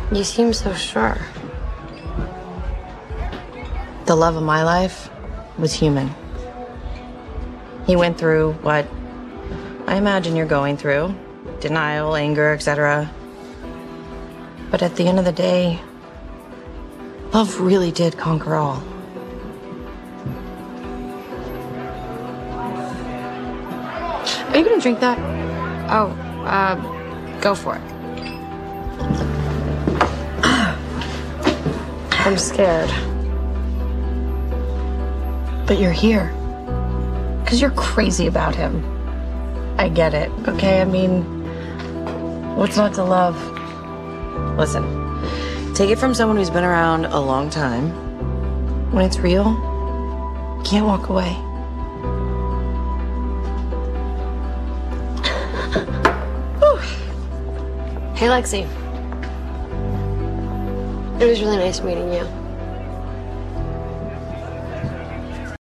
You seem so sure. The love of my life was human. He went through what I imagine you're going through. Denial, anger, etc. But at the end of the day, love really did conquer all. Are you gonna drink that? Oh, go for it. I'm scared. But you're here. Because you're crazy about him. I get it, okay? I mean, what's not to love? Listen, take it from someone who's been around a long time. When it's real, you can't walk away. Hey, Lexi. It was really nice meeting you.